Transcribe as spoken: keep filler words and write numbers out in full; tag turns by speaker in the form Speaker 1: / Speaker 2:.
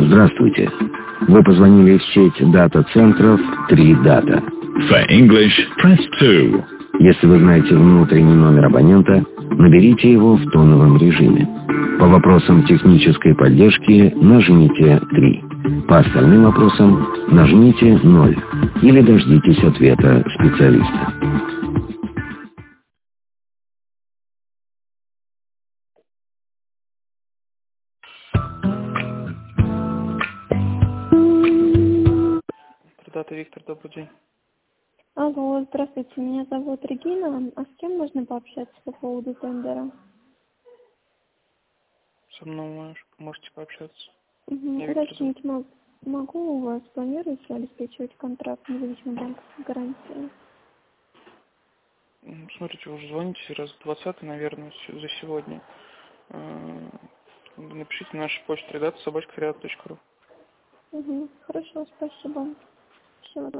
Speaker 1: Здравствуйте. Вы позвонили в сеть дата-центров три дата.
Speaker 2: For English, press two.
Speaker 1: Если вы знаете внутренний номер абонента, наберите его в тоновом режиме. По вопросам технической поддержки нажмите три. По остальным вопросам нажмите ноль. Или дождитесь ответа специалиста.
Speaker 3: Дата Виктор, добрый день.
Speaker 4: Алло, здравствуйте, меня зовут Регина. А с кем можно пообщаться по поводу тендера?
Speaker 3: Со мной мож- можете пообщаться.
Speaker 4: Угу.
Speaker 3: Я Виктор зовут.
Speaker 4: Уточнить мог- могу у вас, планируете обеспечивать контракт независимой банковской гарантии?
Speaker 3: М, Смотрите, вы уже звоните раз двадцатый, наверное, с- за сегодня. Э, Напишите на нашу почту редакция собачка точка ру.
Speaker 4: Угу. Хорошо, спасибо. Всего доброго.